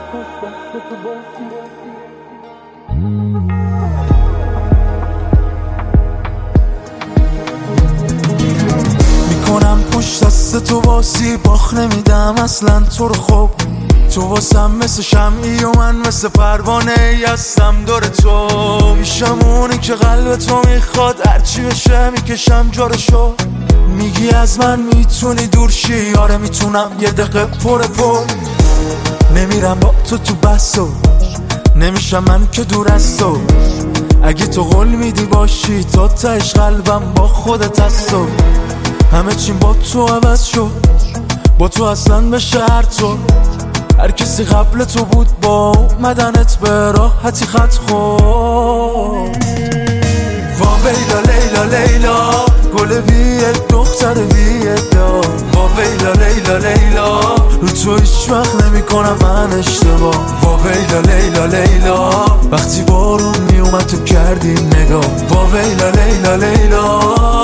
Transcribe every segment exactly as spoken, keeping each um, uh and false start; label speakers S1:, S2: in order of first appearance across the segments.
S1: میکنم پشت دست تو بازی باخ نمیدم اصلا تو رو. خوب تو واسم مثل شمعی و من مثل پروانه ای هستم دور تو. میشم اونی که قلب تو میخواد، هرچی بشه میکشم جارشو. میگی از من میتونی دور شی، آره میتونم یه دقیقه پر پر. نمیرم با تو تو بحثو، نمیشم من که دور از تو. اگه تو قول میدی باشی تا تهش قلبم با خودت هست. تو همه چیم با تو عوض شد، با تو اصلا به شهر تو. هر کسی قبل تو بود با اومدنت به راحتی خط خورد. وا ویلا لیلا لیلا گل بیه دختر بیه دا. وا ویلا لیلا لیلا رو تو هیچ وقت نمی کنم من اشتباه. وا ویلا لیلا لیلا وقتی بارون می اومد تو کردی نگاه. وا ویلا لیلا لیلا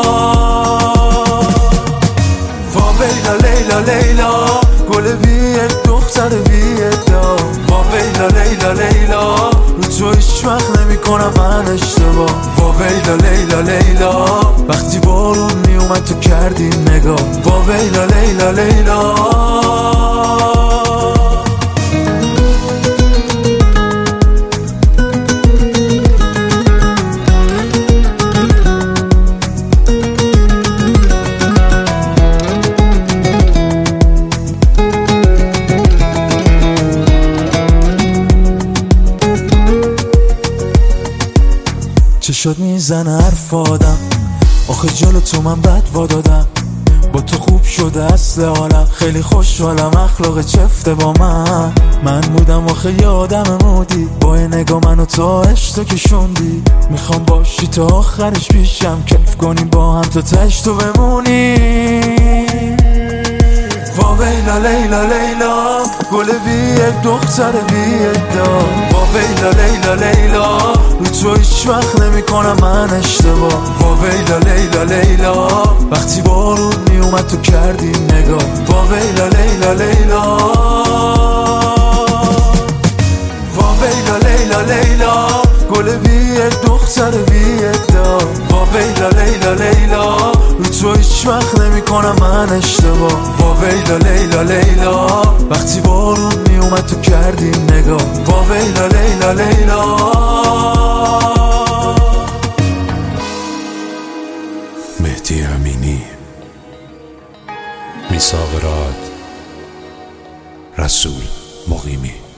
S1: وا ویلا لیلا لیلا گل بیه دختر بیه دا. وا ویلا لیلا لیلا رو تو هیچ وقت نمی کنم من اشتباه. وا ویلا لیلا لیلا وقتی بارون می اومد تو کردی نگاه. وا ویلا لیلا لیلا چه شد میزنه حرف آدم، آخه جلو تو من بد وادادم. با تو خوب شده اصل حالم، خیلی خوشحالم اخلاق چفته با من. من بودم آخه یه آدم مودی، با یه نگاه منو تا عشق کشوندی. میخوام باشی تا آخرش پیشم، کیف کنیم با هم تا تهش تو بمونی. وا ویلا لیلا لیلا گل بیه دختر بیه دا. وا ویلا لیلا لیلا رو تو هیچ وقت نمی کنم من اشتباه. وا ویلا لیلا لیلا وقتی بارون می اومد تو کردی نگاه. وا ویلا لیلا لیلا وا ویلا لیلا لیلا گل بیه دختر بیه دا. وا ویلا لیلا لیلا رو تو هیچ وقت نمی کنم من اشتباه. وا ویلا لیلا لیلا وقتی بارون می اومد تو کردی نگاه. وا ویلا لیلا لیلا
S2: مهدی امینی، میثاق راد، رسول مقیمی.